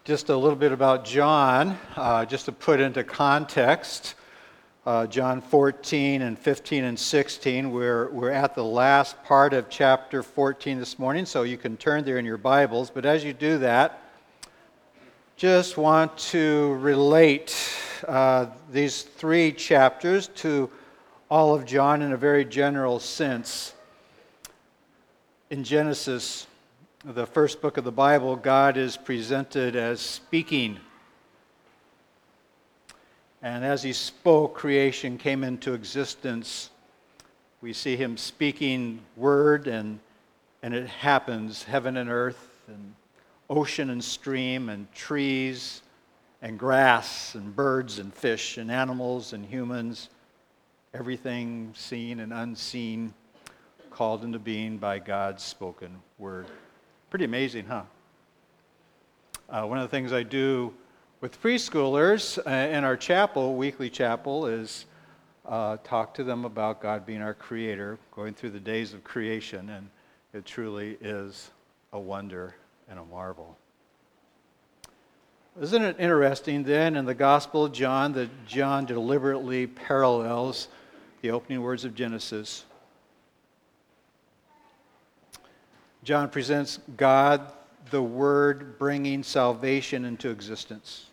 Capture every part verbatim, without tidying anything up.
Just a little bit about John, uh, just to put into context. Uh, John fourteen and fifteen and sixteen, we're, we're at the last part of chapter fourteen this morning, so you can turn there in your Bibles. But as you do that, just want to relate uh, these three chapters to all of John in a very general sense. In Genesis, the first book of the Bible, God is presented as speaking. And as he spoke, creation came into existence. We see him speaking word, and, and it happens. Heaven and earth, and ocean and stream, and trees, and grass, and birds, and fish, and animals, and humans. Everything seen and unseen, called into being by God's spoken word. Pretty amazing, huh? Uh, one of the things I do with preschoolers uh, in our chapel, weekly chapel, is uh, talk to them about God being our creator, going through the days of creation, and it truly is a wonder and a marvel. Isn't it interesting then in the Gospel of John that John deliberately parallels the opening words of Genesis? John presents God, the Word, bringing salvation into existence.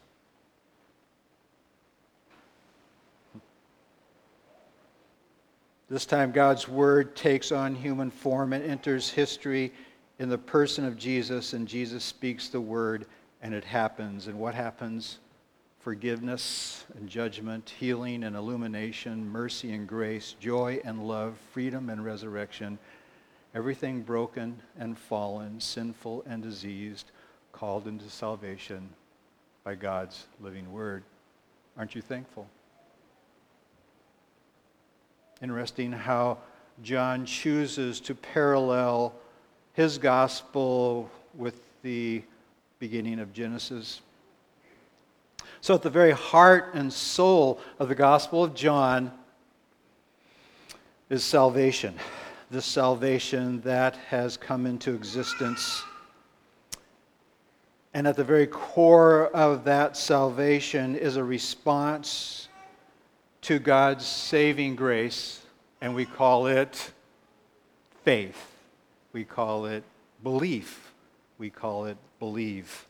This time, God's Word takes on human form and enters history in the person of Jesus, and Jesus speaks the Word, and it happens. And what happens? Forgiveness and judgment, healing and illumination, mercy and grace, joy and love, freedom and resurrection. Everything broken and fallen, sinful and diseased, called into salvation by God's living word. Aren't you thankful? Interesting how John chooses to parallel his gospel with the beginning of Genesis. So at the very heart and soul of the Gospel of John is salvation. This salvation that has come into existence. And at the very core of that salvation is a response to God's saving grace, and we call it faith. We call it belief. We call it believe.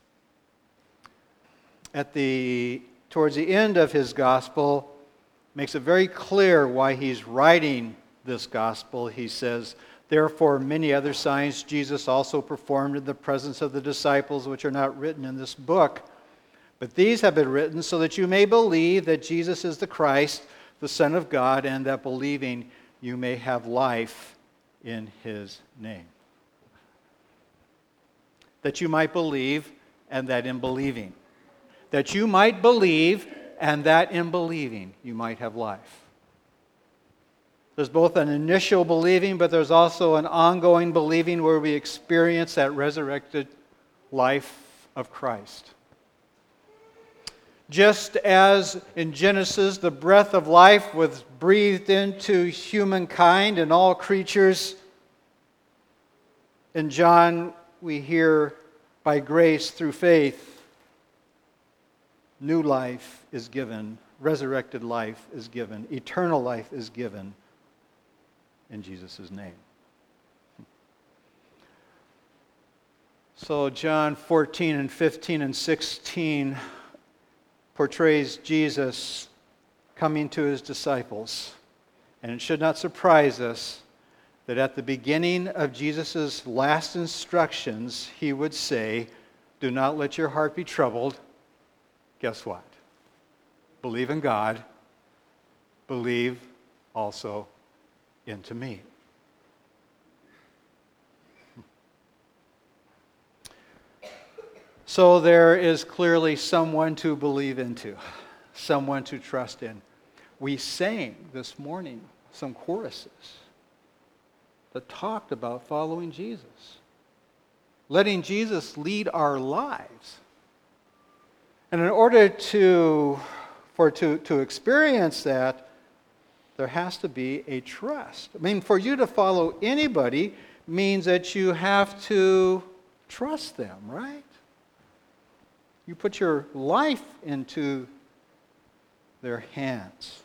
At the towards the end of his gospel, makes it very clear why he's writing this gospel. He says, "Therefore many other signs Jesus also performed in the presence of the disciples, which are not written in this book. But these have been written so that you may believe that Jesus is the Christ, the Son of God, and that believing you may have life in his name." That you might believe, and that in believing. That you might believe, and that in believing you might have life. There's both an initial believing, but there's also an ongoing believing where we experience that resurrected life of Christ. Just as in Genesis, the breath of life was breathed into humankind and all creatures, in John we hear, by grace through faith, new life is given, resurrected life is given, eternal life is given in Jesus' name. So John fourteen and fifteen and sixteen portrays Jesus coming to his disciples. And it should not surprise us that at the beginning of Jesus' last instructions, he would say, "Do not let your heart be troubled." Guess what? Believe in God. Believe also into me. So there is clearly someone to believe into, someone to trust in. We sang this morning some choruses that talked about following Jesus, letting Jesus lead our lives. And in order to, for to, to experience that, there has to be a trust. I mean, for you to follow anybody means that you have to trust them, right? You put your life into their hands.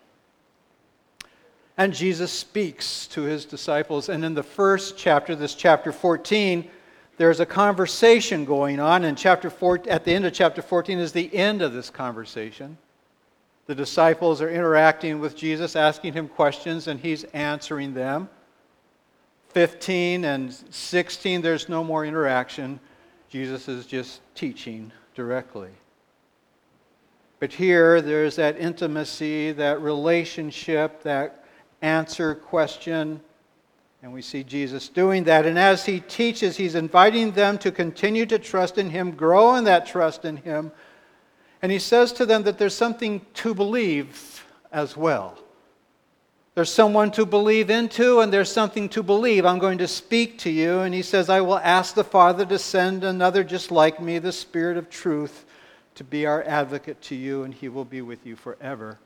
And Jesus speaks to his disciples. And in the first chapter, this chapter fourteen, there's a conversation going on. And chapter four, at the end of chapter fourteen is the end of this conversation. The disciples are interacting with Jesus, asking him questions, and he's answering them. fifteen and sixteen, there's no more interaction. Jesus is just teaching directly. But here, there's that intimacy, that relationship, that answer question, and we see Jesus doing that. And as he teaches, he's inviting them to continue to trust in him, grow in that trust in him. And he says to them that there's something to believe as well. There's someone to believe into, and there's something to believe. I'm going to speak to you. And he says, I will ask the Father to send another just like me, the Spirit of truth, to be our advocate to you, and he will be with you forever.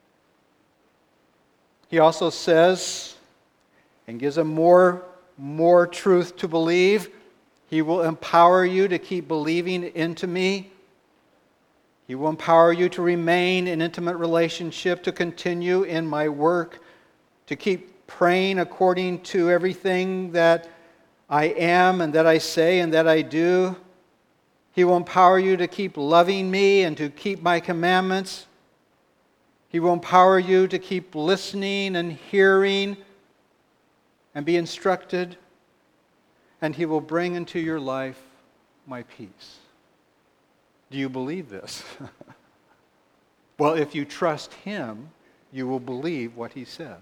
He also says, and gives them more, more truth to believe, he will empower you to keep believing into me. He will empower you to remain in intimate relationship, to continue in my work, to keep praying according to everything that I am and that I say and that I do. He will empower you to keep loving me and to keep my commandments. He will empower you to keep listening and hearing and be instructed. And he will bring into your life my peace. Do you believe this? Well, if you trust him, you will believe what he says.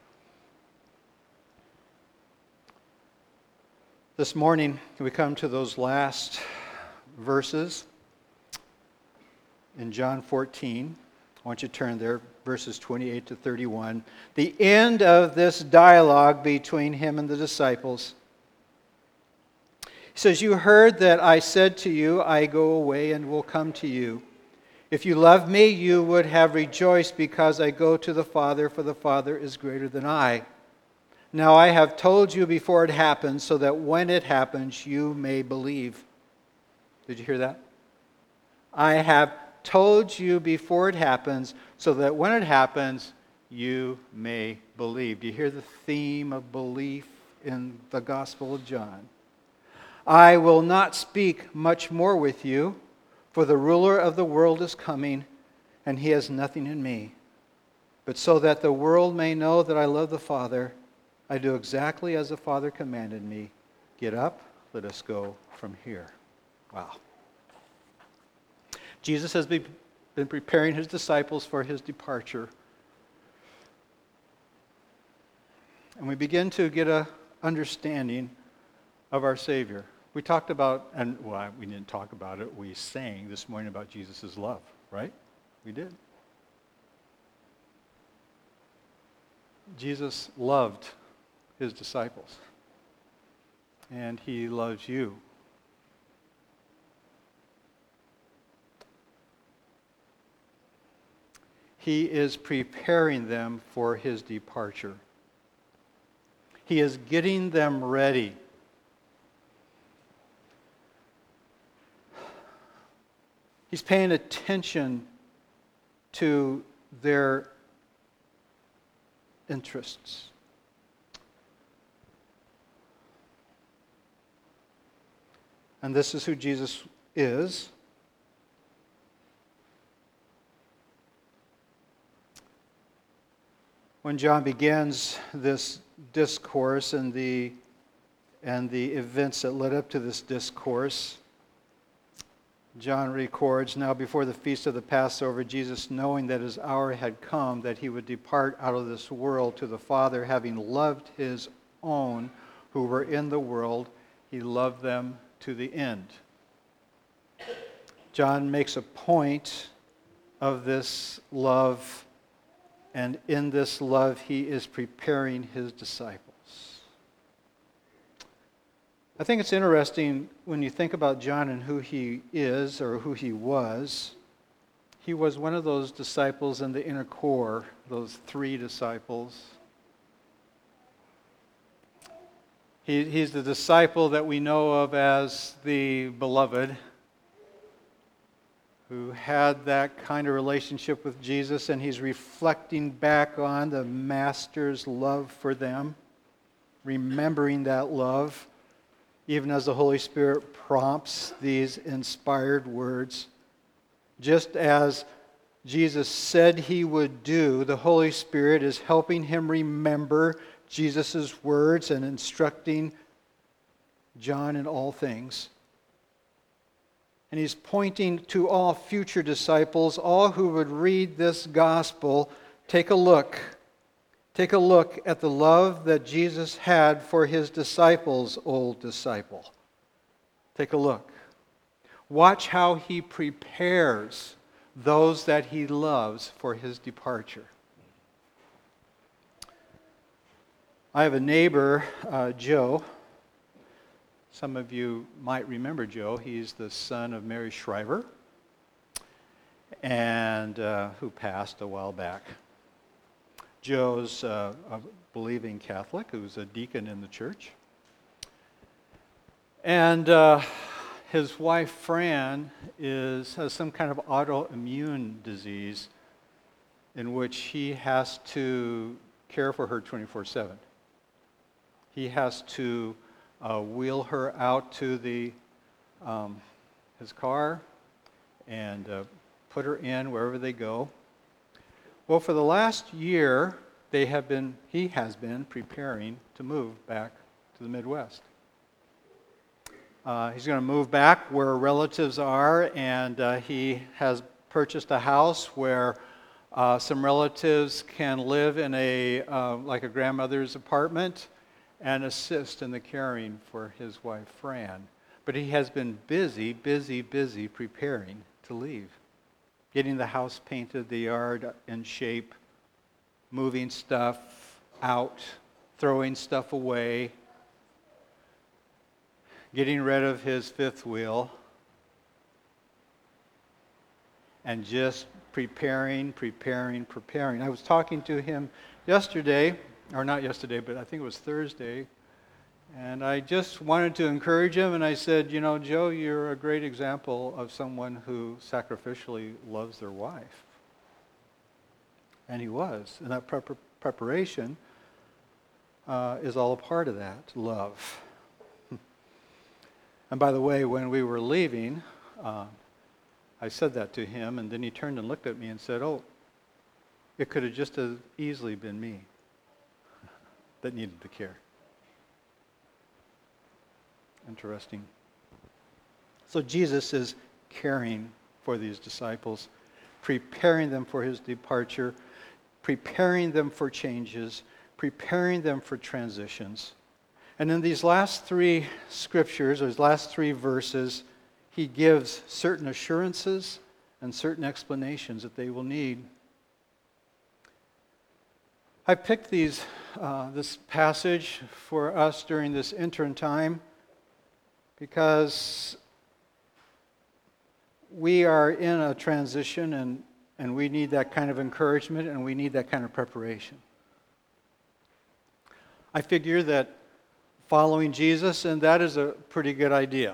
This morning, we come to those last verses in John fourteen. I want you to turn there, verses twenty-eight to thirty-one. The end of this dialogue between him and the disciples. He says, you heard that I said to you, I go away and will come to you. If you love me, you would have rejoiced because I go to the Father, for the Father is greater than I. Now I have told you before it happens, so that when it happens, you may believe. Did you hear that? I have told you before it happens, so that when it happens, you may believe. Do you hear the theme of belief in the Gospel of John? I will not speak much more with you, for the ruler of the world is coming, and he has nothing in me. But so that the world may know that I love the Father, I do exactly as the Father commanded me. Get up, let us go from here. Wow. Jesus has been preparing his disciples for his departure. And we begin to get an understanding of our Savior. We talked about, and well, we didn't talk about it, we sang this morning about Jesus' love, right? We did. Jesus loved his disciples. And he loves you. He is preparing them for his departure. He is getting them ready. He's paying attention to their interests. And this is who Jesus is. When John begins this discourse and the, and the events that led up to this discourse, John records, now before the feast of the Passover, Jesus, knowing that his hour had come, that he would depart out of this world to the Father, having loved his own who were in the world, he loved them to the end. John makes a point of this love, and in this love he is preparing his disciples. I think it's interesting when you think about John and who he is or who he was. He was one of those disciples in the inner core, those three disciples. He, he's the disciple that we know of as the beloved. who had that kind of relationship with Jesus, and he's reflecting back on the Master's love for them, remembering that love, even as the Holy Spirit prompts these inspired words. Just as Jesus said he would do, the Holy Spirit is helping him remember Jesus' words and instructing John in all things. And he's pointing to all future disciples, all who would read this gospel. Take a look. Take a look at the love that Jesus had for his disciples, old disciple. Take a look. Watch how he prepares those that he loves for his departure. I have a neighbor, uh, Joe. Some of you might remember Joe. He's the son of Mary Shriver, and uh, who passed a while back. Joe's uh, a believing Catholic who's a deacon in the church. And uh, his wife, Fran, is has some kind of autoimmune disease in which he has to care for her twenty-four seven. He has to uh, wheel her out to the um, his car and uh, put her in wherever they go. Well, for the last year, they have been he has been preparing to move back to the Midwest. Uh, he's going to move back where relatives are, and uh, he has purchased a house where uh, some relatives can live in a uh, like a grandmother's apartment and assist in the caring for his wife, Fran. But he has been busy, busy, busy preparing to leave. Getting the house painted, the yard in shape, moving stuff out, throwing stuff away, getting rid of his fifth wheel, and just preparing, preparing, preparing. I was talking to him yesterday, or not yesterday, but I think it was Thursday, and I just wanted to encourage him, and I said, you know, Joe, you're a great example of someone who sacrificially loves their wife. And he was. And that prep- preparation uh, is all a part of that, love. And by the way, when we were leaving, uh, I said that to him, and then he turned and looked at me and said, oh, it could have just as easily been me that needed the care. Interesting. So Jesus is caring for these disciples, preparing them for his departure, preparing them for changes, preparing them for transitions. And in these last three scriptures, or these last three verses, he gives certain assurances and certain explanations that they will need. I picked these, uh, this passage for us during this interim time because we are in a transition, and, and we need that kind of encouragement, and we need that kind of preparation. I figure that following Jesus, and that is a pretty good idea.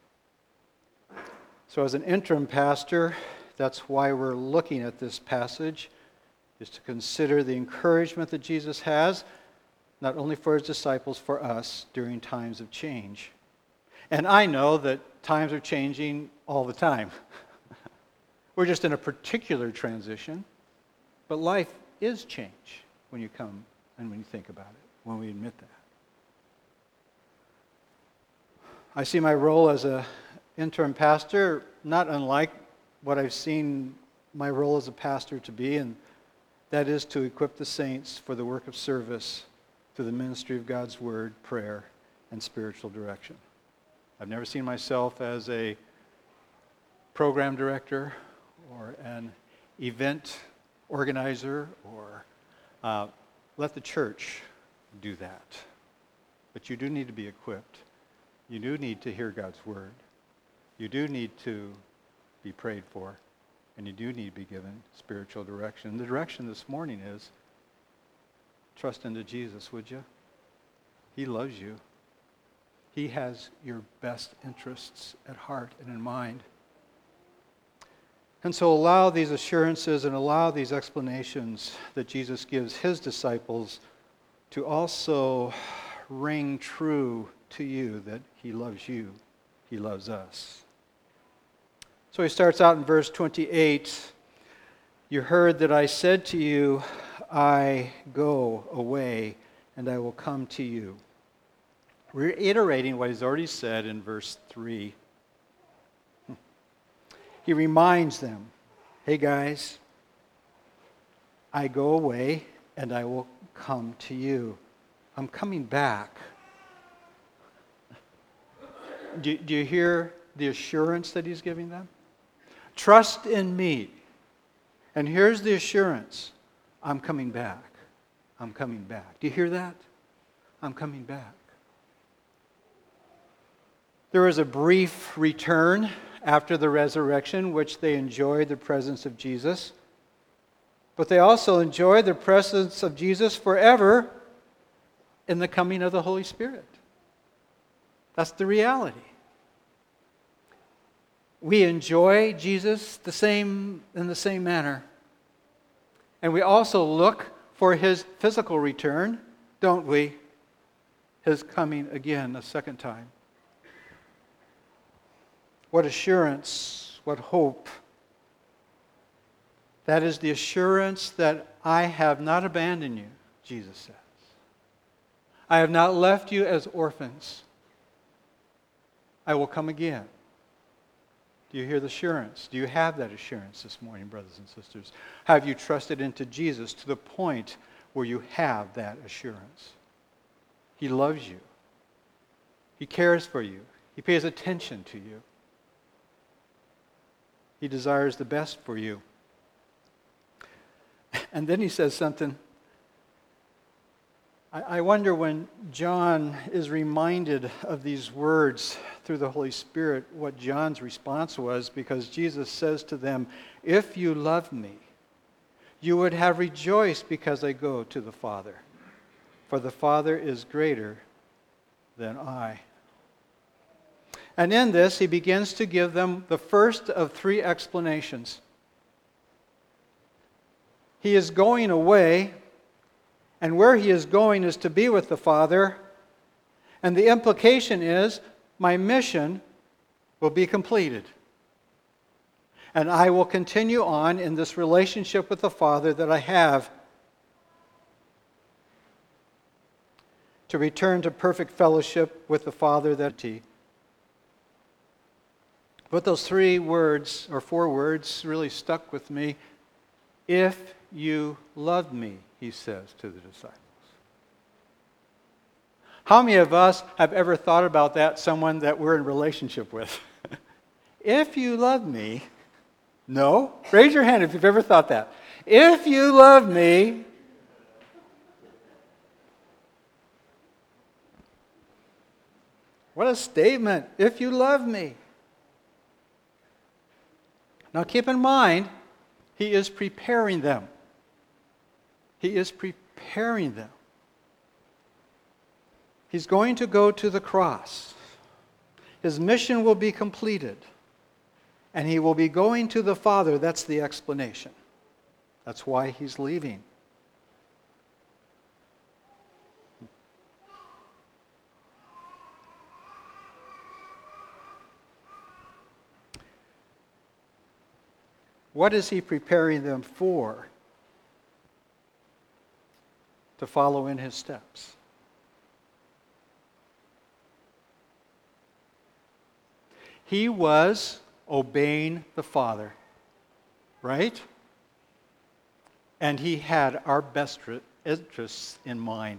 So as an interim pastor, that's why we're looking at this passage, is to consider the encouragement that Jesus has, not only for his disciples, for us during times of change. And I know that times are changing all the time. We're just in a particular transition, but life is change when you come and when you think about it, when we admit that. I see my role as an interim pastor not unlike what I've seen my role as a pastor to be, and that is to equip the saints for the work of service to the ministry of God's word, prayer, and spiritual direction. I've never seen myself as a program director or an event organizer or uh, let the church do that. But you do need to be equipped. You do need to hear God's word. You do need to be prayed for. And you do need to be given spiritual direction. The direction this morning is trust into Jesus, would you? He loves you. He has your best interests at heart and in mind. And so allow these assurances and allow these explanations that Jesus gives his disciples to also ring true to you that he loves you, he loves us. So he starts out in verse twenty-eight. You heard that I said to you, I go away and I will come to you. Reiterating what he's already said in verse three. He reminds them, hey guys, I go away and I will come to you. I'm coming back. Do, do you hear the assurance that he's giving them? Trust in me. And here's the assurance. I'm coming back. I'm coming back. Do you hear that? I'm coming back. There was a brief return after the resurrection, which they enjoyed the presence of Jesus. But they also enjoyed the presence of Jesus forever in the coming of the Holy Spirit. That's the reality. We enjoy Jesus the same in the same manner. And we also look for his physical return, don't we? His coming again a second time. What assurance, what hope. That is the assurance that I have not abandoned you, Jesus says. I have not left you as orphans. I will come again. Do you hear the assurance? Do you have that assurance this morning, brothers and sisters? Have you trusted into Jesus to the point where you have that assurance? He loves you. He cares for you. He pays attention to you. He desires the best for you. And then he says something. I wonder when John is reminded of these words through the Holy Spirit, what John's response was, because Jesus says to them, if you loved me, you would have rejoiced because I go to the Father. For the Father is greater than I. And in this, he begins to give them the first of three explanations. He is going away, and where he is going is to be with the Father. And the implication is, my mission will be completed. And I will continue on in this relationship with the Father that I have to return to perfect fellowship with the Father that he. But those three words, or four words, really stuck with me. If you loved me, he says to the disciples. How many of us have ever thought about that, someone that we're in relationship with? If you love me, no? Raise your hand if you've ever thought that. If you love me, what a statement. If you love me. Now keep in mind, he is preparing them. He is preparing them. He's going to go to the cross. His mission will be completed. And he will be going to the Father. That's the explanation. That's why he's leaving. What is he preparing them for? To follow in his steps. He was obeying the Father, right? And he had our best interests in mind.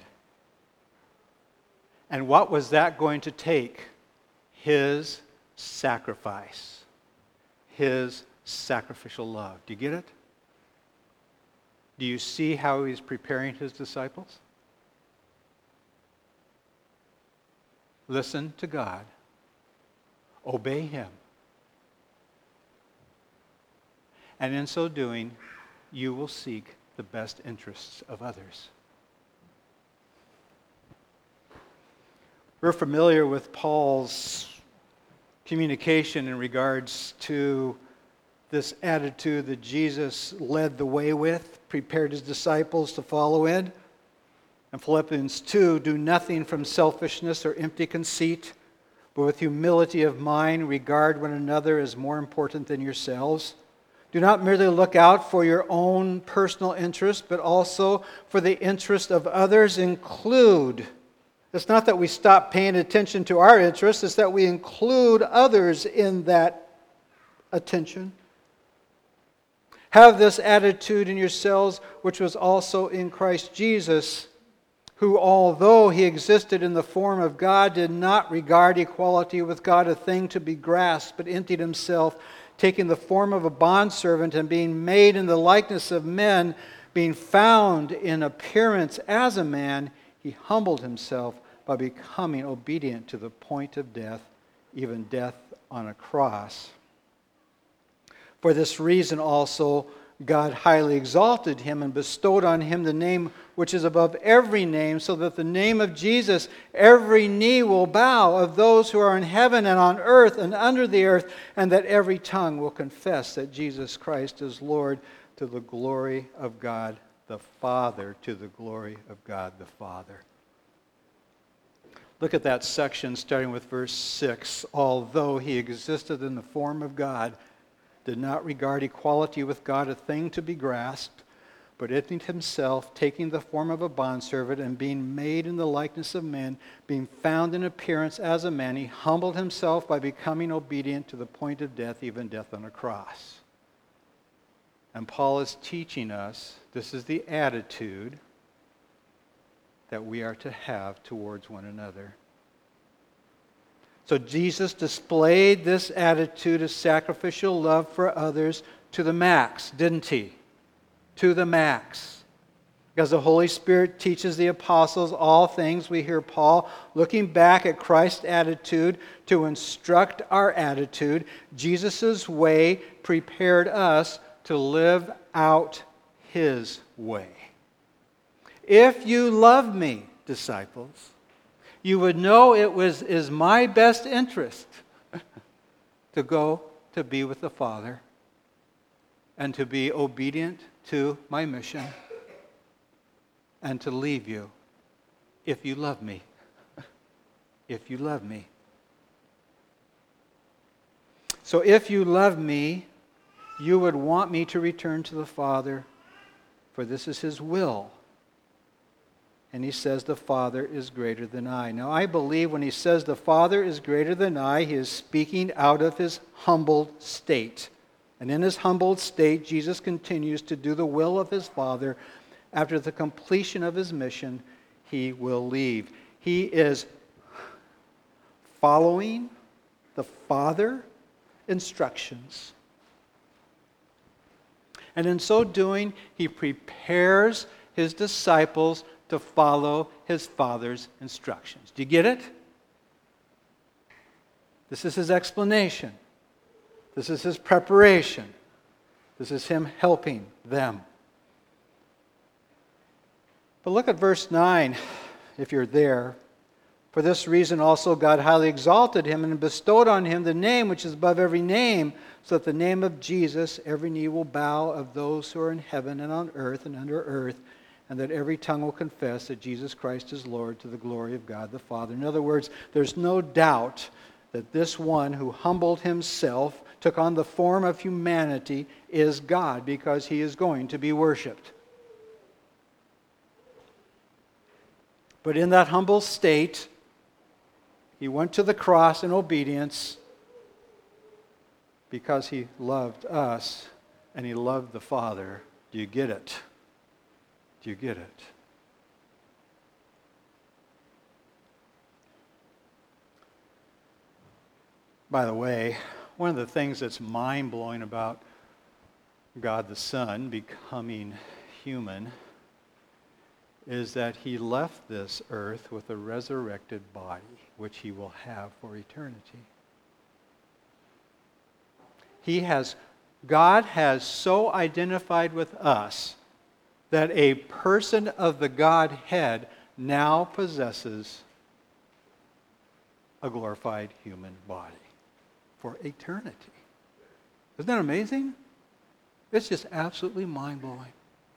And what was that going to take? His sacrifice. His sacrificial love. Do you get it? Do you see how he's preparing his disciples? Listen to God. Obey him. And in so doing, you will seek the best interests of others. We're familiar with Paul's communication in regards to this attitude that Jesus led the way with, prepared his disciples to follow in. In Philippians two, do nothing from selfishness or empty conceit, but with humility of mind regard one another as more important than yourselves. Do not merely look out for your own personal interest, but also for the interest of others. Include. It's not that we stop paying attention to our interests, it's that we include others in that attention. Have this attitude in yourselves, which was also in Christ Jesus, who, although he existed in the form of God, did not regard equality with God a thing to be grasped, but emptied himself, taking the form of a bondservant and being made in the likeness of men, being found in appearance as a man, he humbled himself by becoming obedient to the point of death, even death on a cross. For this reason also, God highly exalted him and bestowed on him the name which is above every name, so that the name of Jesus every knee will bow, of those who are in heaven and on earth and under the earth, and that every tongue will confess that Jesus Christ is Lord, to the glory of God the Father, to the glory of God the Father. Look at that section starting with verse six. Although he existed in the form of God, did not regard equality with God a thing to be grasped, but emptied himself, taking the form of a bondservant, and being made in the likeness of men, being found in appearance as a man, he humbled himself by becoming obedient to the point of death, even death on a cross. And Paul is teaching us this is the attitude that we are to have towards one another. So Jesus displayed this attitude of sacrificial love for others to the max, didn't he? To the max. Because the Holy Spirit teaches the apostles all things, we hear Paul looking back at Christ's attitude to instruct our attitude. Jesus' way prepared us to live out his way. If you love me, disciples, you would know it was is my best interest to go to be with the Father and to be obedient to my mission and to leave you if you love me. If you love me. So if you love me, you would want me to return to the Father, for this is his will. And he says the Father is greater than I. Now I believe when he says the Father is greater than I, he is speaking out of his humbled state. And in his humbled state, Jesus continues to do the will of his Father. After the completion of his mission, he will leave. He is following the Father's instructions. And in so doing, he prepares his disciples to follow his Father's instructions. Do you get it? This is his explanation. This is his preparation. This is him helping them. But look at verse nine, if you're there. For this reason also God highly exalted him and bestowed on him the name which is above every name, so that the name of Jesus every knee will bow, of those who are in heaven and on earth and under earth, and that every tongue will confess that Jesus Christ is Lord, to the glory of God the Father. In other words, there's no doubt that this one who humbled himself, took on the form of humanity, is God, because he is going to be worshipped. But in that humble state, he went to the cross in obedience because he loved us and he loved the Father. Do you get it? Do you get it? By the way, one of the things that's mind-blowing about God the Son becoming human is that he left this earth with a resurrected body, which he will have for eternity. He has, God has so identified with us that a person of the Godhead now possesses a glorified human body for eternity. Isn't that amazing? It's just absolutely mind-blowing.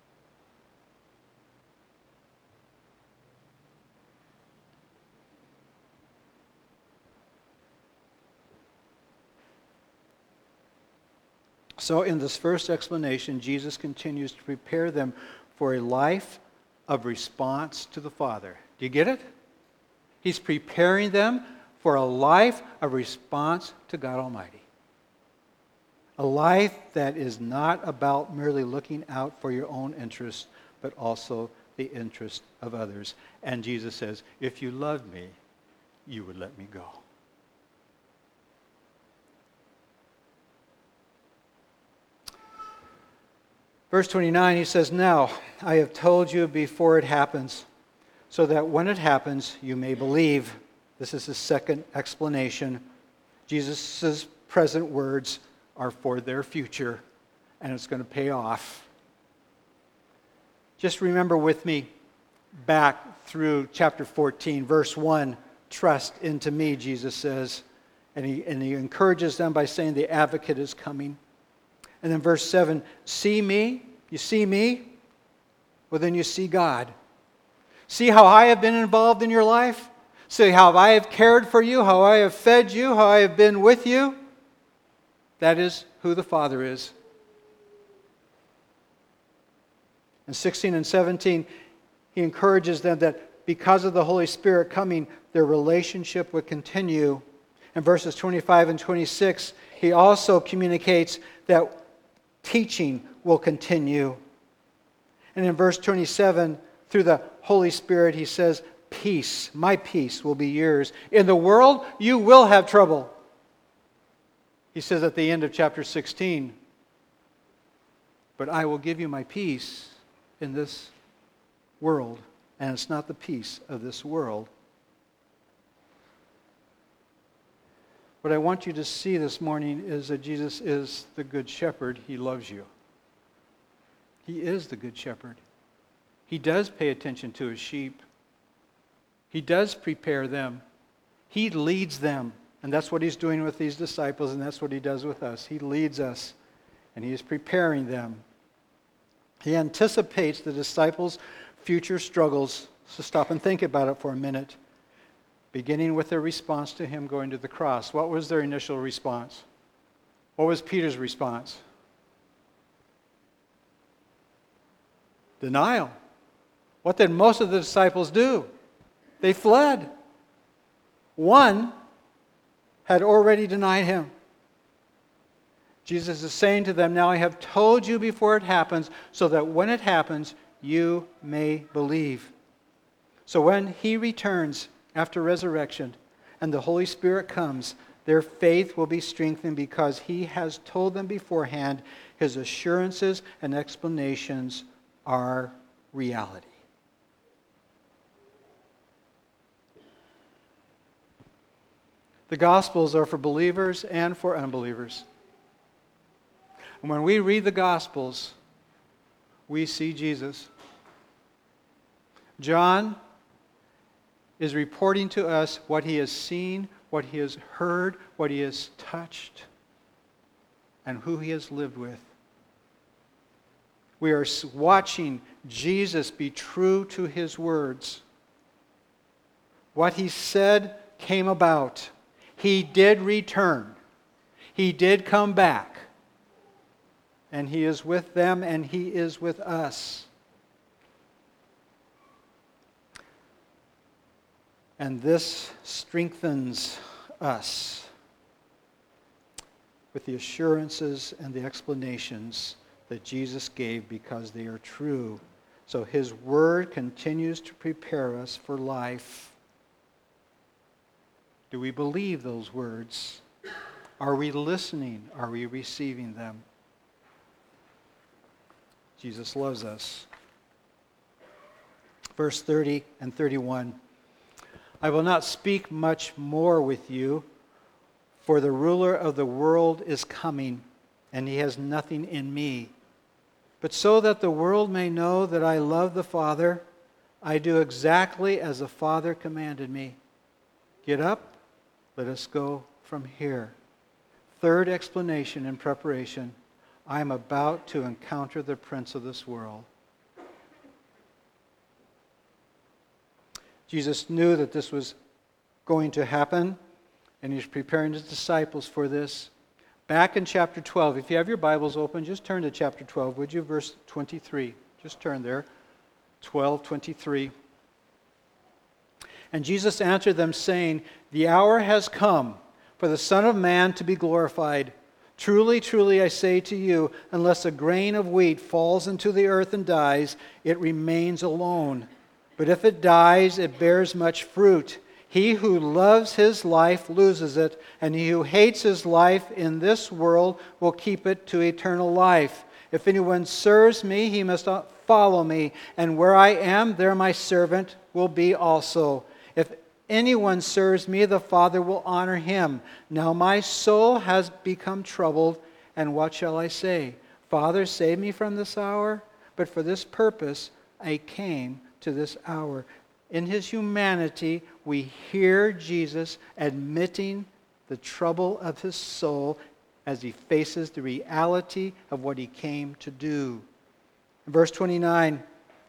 So in this first explanation, Jesus continues to prepare them for a life of response to the Father. Do you get it? He's preparing them for a life of response to God Almighty. A life that is not about merely looking out for your own interests, but also the interest of others. And Jesus says, if you loved me, you would let me go. Verse twenty-nine, he says, now I have told you before it happens, so that when it happens, you may believe. This is the second explanation. Jesus' present words are for their future, and it's going to pay off. Just remember with me back through chapter fourteen, verse one, trust into me, Jesus says. And he, and he encourages them by saying the advocate is coming. And then verse seven, see me? You see me? Well, then you see God. See how I have been involved in your life? See how I have cared for you, how I have fed you, how I have been with you? That is who the Father is. In sixteen and seventeen, he encourages them that because of the Holy Spirit coming, their relationship would continue. In verses twenty-five and twenty-six, he also communicates that teaching will continue. And in verse twenty-seven, through the Holy Spirit, he says, peace, my peace will be yours. In the world, you will have trouble. He says at the end of chapter sixteen, but I will give you my peace in this world. And it's not the peace of this world. What I want you to see this morning is that Jesus is the Good Shepherd. He loves you. He is the Good Shepherd. He does pay attention to his sheep. He does prepare them. He leads them. And that's what he's doing with these disciples, and that's what he does with us. He leads us, and he is preparing them. He anticipates the disciples' future struggles. So stop and think about it for a minute. Beginning with their response to him going to the cross. What was their initial response? What was Peter's response? Denial. What did most of the disciples do? They fled. One had already denied him. Jesus is saying to them, now I have told you before it happens, so that when it happens, you may believe. So when he returns after resurrection and the Holy Spirit comes, their faith will be strengthened because he has told them beforehand. His assurances and explanations are reality. The Gospels are for believers and for unbelievers. And when we read the Gospels, we see Jesus. John is reporting to us what he has seen, what he has heard, what he has touched, and who he has lived with. We are watching Jesus be true to his words. What he said came about. He did return. He did come back. And he is with them and he is with us. And this strengthens us with the assurances and the explanations that Jesus gave because they are true. So his word continues to prepare us for life. Do we believe those words? Are we listening? Are we receiving them? Jesus loves us. Verse thirty and thirty-one. I will not speak much more with you, for the ruler of the world is coming, and he has nothing in me. But so that the world may know that I love the Father, I do exactly as the Father commanded me. Get up, let us go from here. Third explanation in preparation, I am about to encounter the prince of this world. Jesus knew that this was going to happen, and he's preparing his disciples for this. Back in chapter twelve, if you have your Bibles open, just turn to chapter twelve, would you? Verse twenty-three. Just turn there. twelve twenty-three. And Jesus answered them, saying, the hour has come for the Son of Man to be glorified. Truly, truly, I say to you, unless a grain of wheat falls into the earth and dies, it remains alone. But if it dies, it bears much fruit. He who loves his life loses it, and he who hates his life in this world will keep it to eternal life. If anyone serves me, he must follow me, and where I am, there my servant will be also. If anyone serves me, the Father will honor him. Now my soul has become troubled, and what shall I say? Father, save me from this hour? But for this purpose I came to this hour. In his humanity, we hear Jesus admitting the trouble of his soul as he faces the reality of what he came to do. In verse twenty-nine,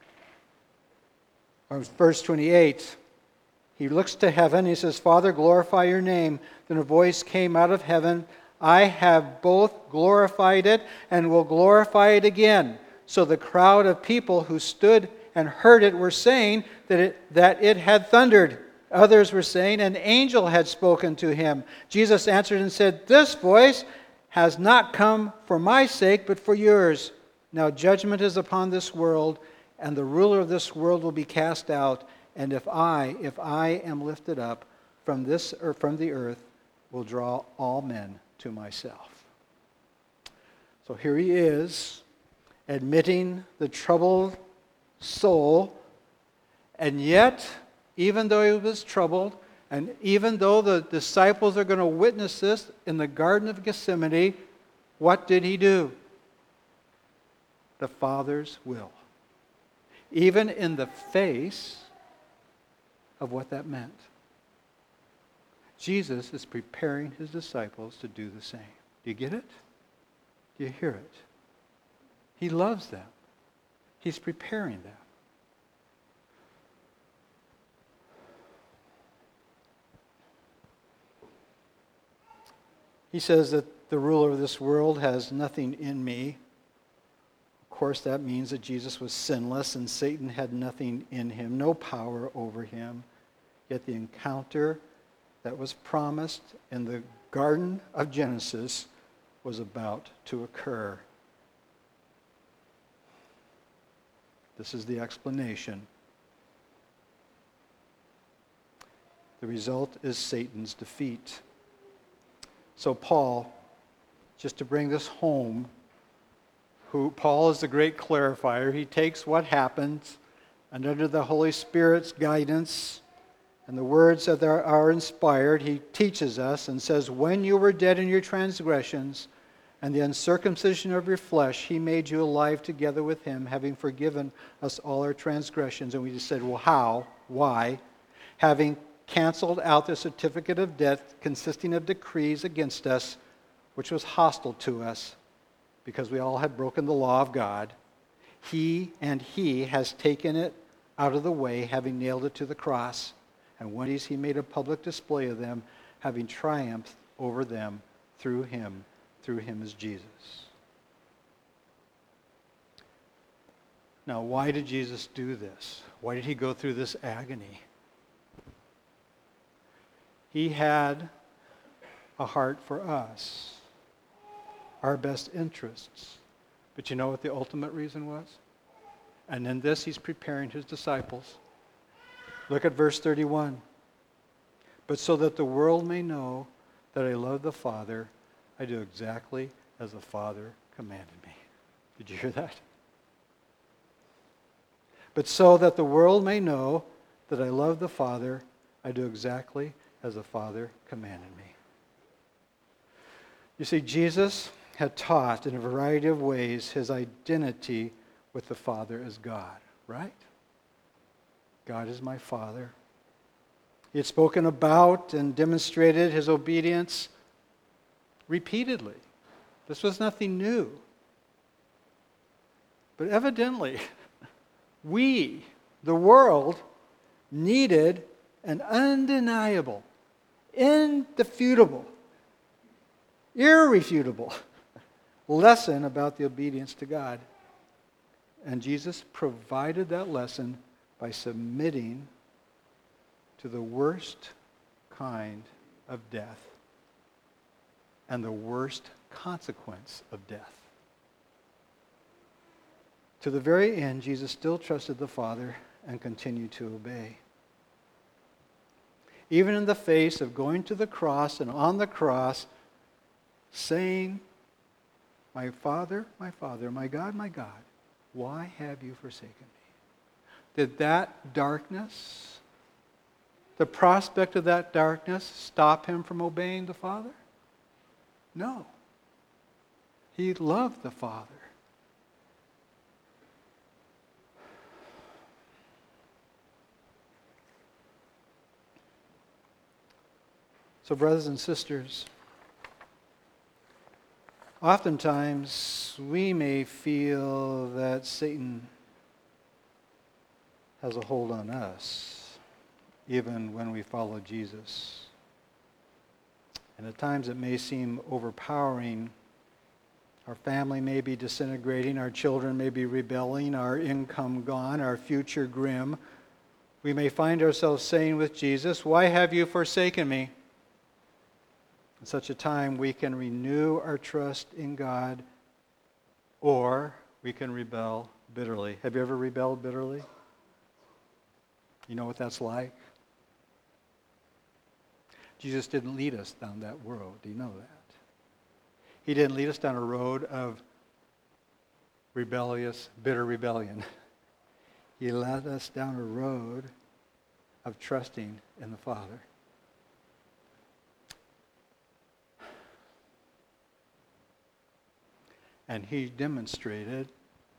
or verse twenty-eight, he looks to heaven. He says, Father, glorify your name. Then a voice came out of heaven. I have both glorified it and will glorify it again. So the crowd of people who stood and heard it were saying that it, that it had thundered. Others were saying an angel had spoken to him. Jesus answered and said, this voice has not come for my sake, but for yours. Now judgment is upon this world, and the ruler of this world will be cast out. And if I, if I am lifted up from this or from the earth, will draw all men to myself. So here he is, admitting the troubled soul, and yet, even though he was troubled, and even though the disciples are going to witness this in the Garden of Gethsemane, what did he do? The Father's will. Even in the face of what that meant. Jesus is preparing his disciples to do the same. Do you get it? Do you hear it? He loves them. He's preparing them. He says that the ruler of this world has nothing in me. Of course, that means that Jesus was sinless and Satan had nothing in him, no power over him. Yet the encounter that was promised in the Garden of Genesis was about to occur. This is the explanation. The result is Satan's defeat. So Paul, just to bring this home, who Paul is the great clarifier. He takes what happens, and under the Holy Spirit's guidance and the words that are, are inspired, he teaches us and says, when you were dead in your transgressions and the uncircumcision of your flesh, he made you alive together with him, having forgiven us all our transgressions. And we just said, well, how? Why? Having canceled out the certificate of debt consisting of decrees against us, which was hostile to us, because we all had broken the law of God. He and he has taken it out of the way, having nailed it to the cross. And when he made a public display of them, having triumphed over them through him. Through him is Jesus. Now, why did Jesus do this? Why did he go through this agony? He had a heart for us, our best interests. But you know what the ultimate reason was? And in this, he's preparing his disciples. Look at verse thirty-one. But so that the world may know that I love the Father, I do exactly as the Father commanded me. Did you hear that? But so that the world may know that I love the Father, I do exactly as the Father commanded me. You see, Jesus had taught in a variety of ways his identity with the Father as God, right? God is my Father. He had spoken about and demonstrated his obedience repeatedly. This was nothing new. But evidently, we, the world, needed an undeniable, indefutable, irrefutable lesson about the obedience to God. And Jesus provided that lesson by submitting to the worst kind of death and the worst consequence of death. To the very end, Jesus still trusted the Father and continued to obey. Even in the face of going to the cross and on the cross, saying, "My Father, my Father, my God, my God, why have you forsaken me?" Did that darkness, the prospect of that darkness, stop him from obeying the Father? No. He loved the Father. So, brothers and sisters, oftentimes we may feel that Satan has a hold on us, even when we follow Jesus. And at times it may seem overpowering. Our family may be disintegrating, our children may be rebelling, our income gone, our future grim. We may find ourselves saying with Jesus, "Why have you forsaken me?" In such a time, we can renew our trust in God, or we can rebel bitterly. Have you ever rebelled bitterly? You know what that's like? Jesus didn't lead us down that road. Do you know that? He didn't lead us down a road of rebellious, bitter rebellion. He led us down a road of trusting in the Father. And he demonstrated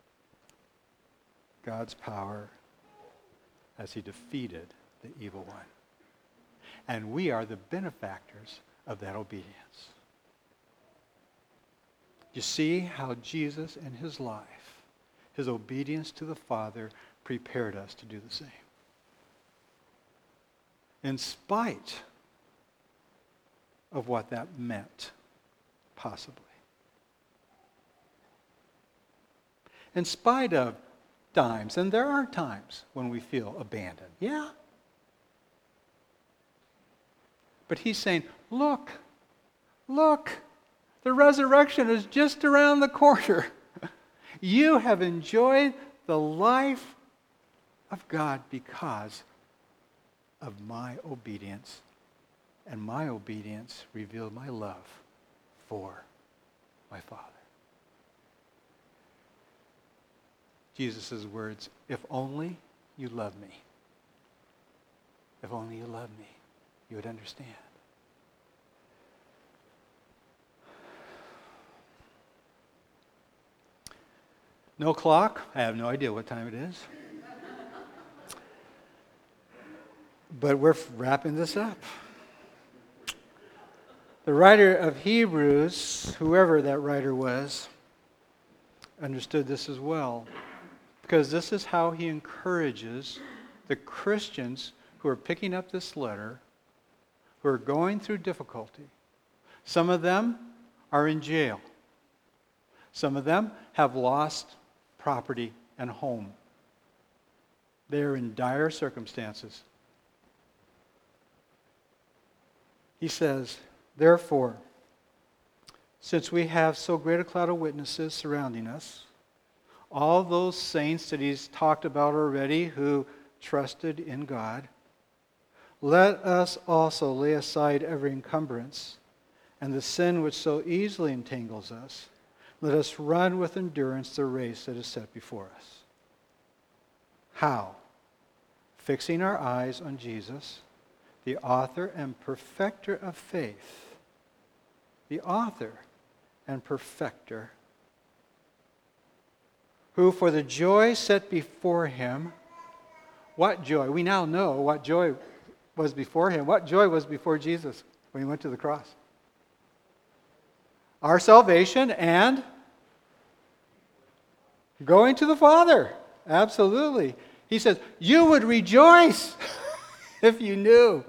God's power as he defeated the evil one. And we are the benefactors of that obedience. You see how Jesus in his life, his obedience to the Father, prepared us to do the same. In spite of what that meant, possibly. In spite of times, and there are times when we feel abandoned. Yeah. But he's saying, look, look, the resurrection is just around the corner. You have enjoyed the life of God because of my obedience. And my obedience revealed my love for my Father. Jesus' words, if only you love me. If only you love me, you would understand. No clock. I have no idea what time it is. But we're wrapping this up. The writer of Hebrews, whoever that writer was, understood this as well. Because this is how he encourages the Christians who are picking up this letter, who are going through difficulty. Some of them are in jail. Some of them have lost property and home. They are in dire circumstances. He says, therefore, since we have so great a cloud of witnesses surrounding us, all those saints that he's talked about already who trusted in God, let us also lay aside every encumbrance and the sin which so easily entangles us. Let us run with endurance the race that is set before us. How? Fixing our eyes on Jesus, the author and perfecter of faith. The author and perfecter, who for the joy set before him, what joy? We now know what joy was before him. What joy was before Jesus when he went to the cross? our salvation and going to the Father. Absolutely. He says, you would rejoice if you knew.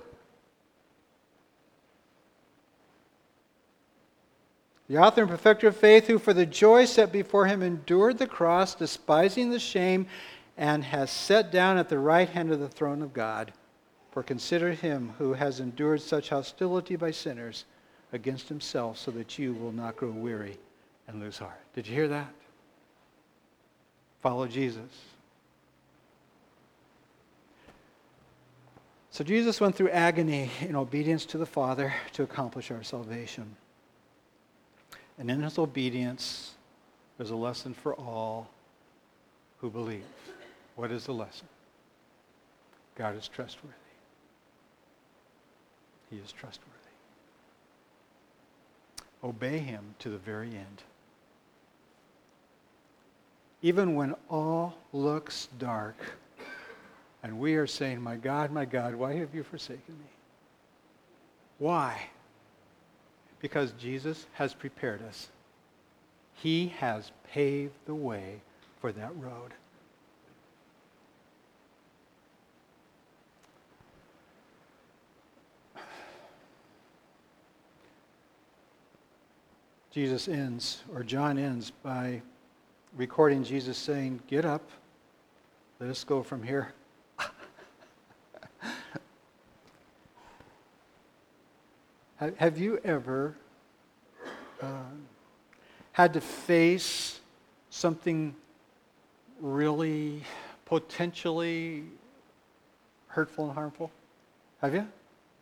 The author and perfecter of faith, who for the joy set before him endured the cross, despising the shame, and has sat down at the right hand of the throne of God. For consider him who has endured such hostility by sinners against himself, so that you will not grow weary and lose heart. Did you hear that? Follow Jesus. So Jesus went through agony in obedience to the Father to accomplish our salvation. And in his obedience, there's a lesson for all who believe. What is the lesson? God is trustworthy. He is trustworthy. Obey him to the very end. Even when all looks dark, and we are saying, my God, my God, why have you forsaken me? Why? Because Jesus has prepared us. He has paved the way for that road. Jesus ends, or John ends, by recording Jesus saying, get up, let us go from here. Have you ever uh, had to face something really potentially hurtful and harmful? Have you?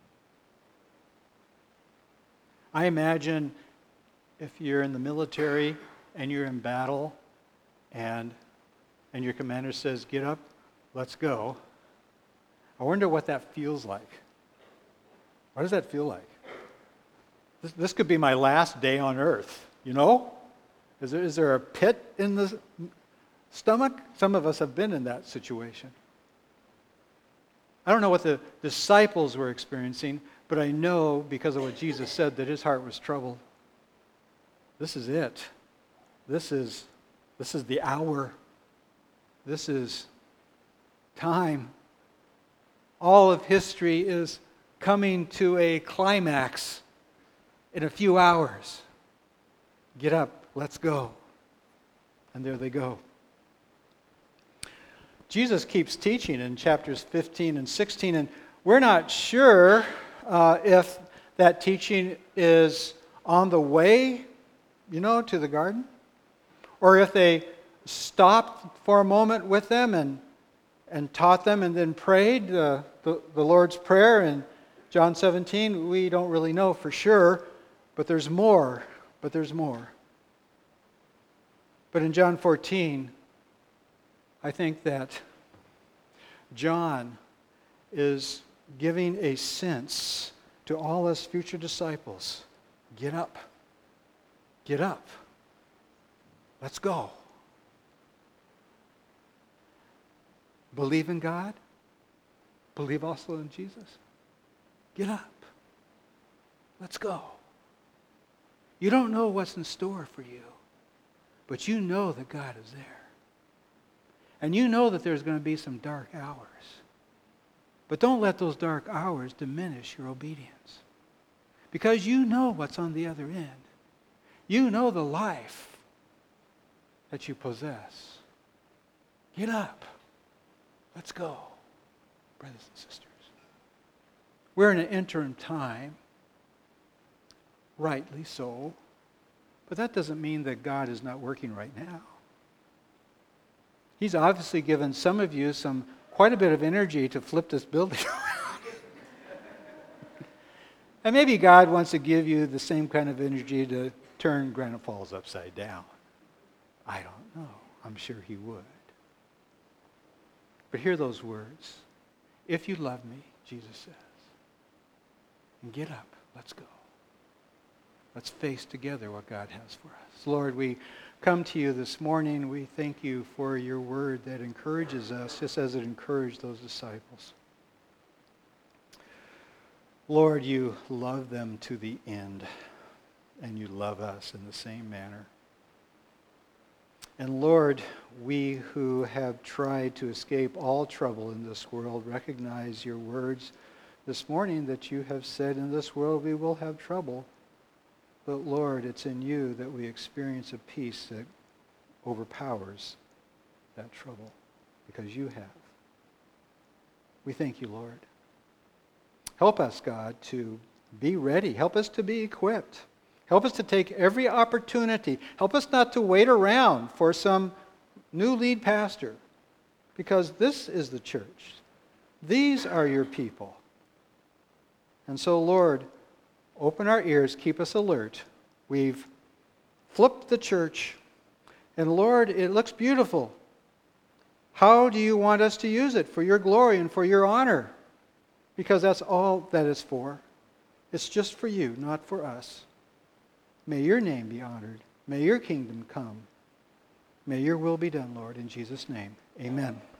I imagine if you're in the military and you're in battle and and your commander says, get up, let's go. I wonder what that feels like. What does that feel like? This, this could be my last day on earth, you know? Is there, is there a pit in the stomach? Some of us have been in that situation. I don't know what the disciples were experiencing, but I know because of what Jesus said that his heart was troubled. This is it. This is, this is the hour. This is time. All of history is coming to a climax in a few hours. Get up, let's go. And there they go. Jesus keeps teaching in chapters fifteen and sixteen, and we're not sure uh, if that teaching is on the way, you know, to the garden, or if they stopped for a moment with them and and taught them and then prayed uh, the, the Lord's Prayer in John seventeen. We don't really know for sure, but there's more, but there's more. But in John fourteen, I think that John is giving a sense to all us future disciples. Get up. Get up. Let's go. Believe in God. Believe also in Jesus. Get up. Let's go. You don't know what's in store for you, but you know that God is there. And you know that there's going to be some dark hours. But don't let those dark hours diminish your obedience. Because you know what's on the other end. You know the life that you possess. Get up. Let's go, brothers and sisters. We're in an interim time, rightly so, but that doesn't mean that God is not working right now. He's obviously given some of you some quite a bit of energy to flip this building around. And maybe God wants to give you the same kind of energy to turn Granite Falls upside down. I don't know. I'm sure he would. But hear those words. If you love me, Jesus says, and get up, let's go. Let's face together what God has for us. Lord, we come to you this morning. We thank you for your word that encourages us, just as it encouraged those disciples. Lord, you love them to the end. and you love us in the same manner. And Lord, we who have tried to escape all trouble in this world recognize your words this morning that you have said, in this world we will have trouble. But Lord, it's in you that we experience a peace that overpowers that trouble, because you have. We thank you, Lord. Help us, God, to be ready. Help us to be equipped. Help us to take every opportunity. Help us not to wait around for some new lead pastor, because this is the church. These are your people. And so, Lord, open our ears, keep us alert. We've flipped the church, and Lord, it looks beautiful. How do you want us to use it for your glory and for your honor? Because that's all that it's for. It's just for you, not for us. May your name be honored. May your kingdom come. May your will be done, Lord, in Jesus' name. Amen.